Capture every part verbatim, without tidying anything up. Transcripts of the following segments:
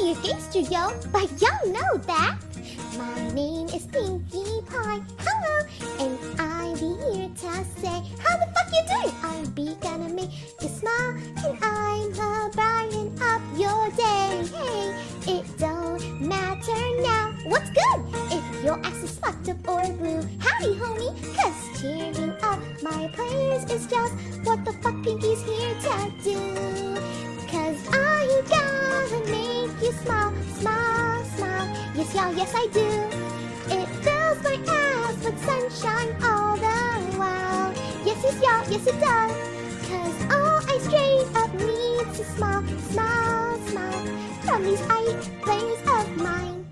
be a gangster, yo, but y'all know that. My name is Pinkie Pie, hello, and I be here to say, how the fuck you doing? I be gonna make you smile, and I'm a brighten up your day. Hey, it don't matter now, what's good? If your ass is fucked up or blue, howdy homie, cause cheering up my players is just what the fuck Pinkie's here to do. Cause I gotta make you smile, smile, smile. Yes, y'all, yes I do. It fills my ass with sunshine all the while. Yes, yes, y'all, yes it does. Cause all I straight up need to smile, smile, smile from these eight players of mine.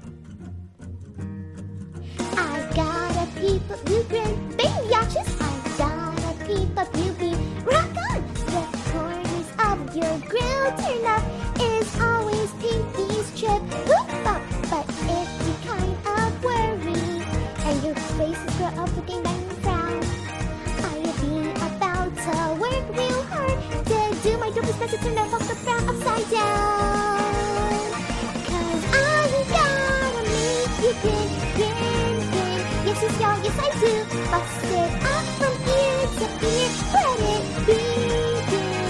I gotta peep up you grin, baby yachts. I gotta peep up you beam, rock on. The corners of your grill turn up is always Pinkie's trip. Whoop up, but if you kind of worry and your faces grow up looking down and frown, I'll be about to work real hard to do my dopest best to turn that fucked up frown upside down. Cause I gotta make you grin, grin, grin. Yes, yes, y'all, yes I do. Bust it up from ear to ear, let it begin.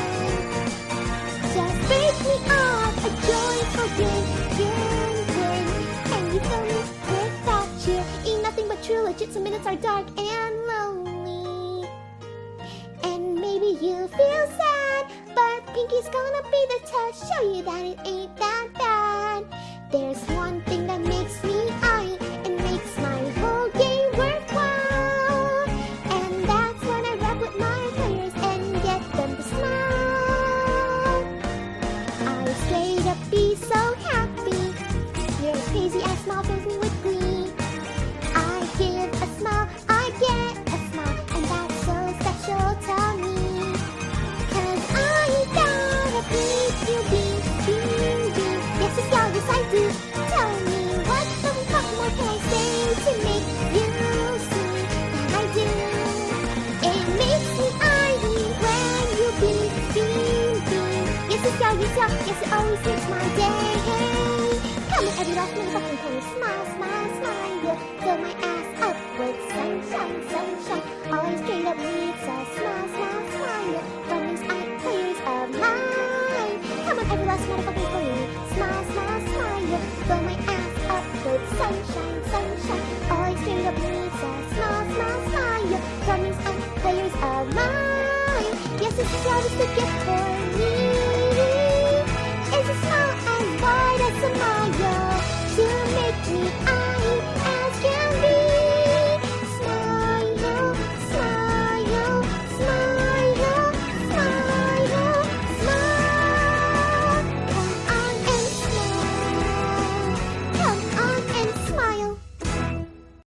Just break me off a joyful grin, grin, grin. And you fill me with that cheer. Ain't nothing but true legit, some minutes are dark and lonely. And maybe you feel sad, but Pinkie's gonna be the test, show you that it ain't that bad. There's one thing that makes me eye and makes my whole game worthwhile, and that's when I rap with my players and get them to smile. I straight up be so happy. Your crazy ass smile fills me with glee. I give a smile, I get a smile, and that's so special to me. Cause I gotta beat you, beat, beat, beat. Yes, yes, y'all, yes I do. Tell me what the fuck more can I say to make you see that I do. It makes me eye when you beat, beat, beat. Yes, yes, y'all, yes, y'all, yes, it always makes my day. Hey, come on, every last motherfucking corner, smile, smile, smile. You'll fill my ass up with sunshine, sunshine. Always straight up needs a smile, smile, smile from these eight players of mine. Come on, every last motherfucking corner, smile, smile, smile. Fill my ass up with sunshine, sunshine. Always straight up needs a smile, smile, smile from these eight players of mine. Yes, this is how this to get.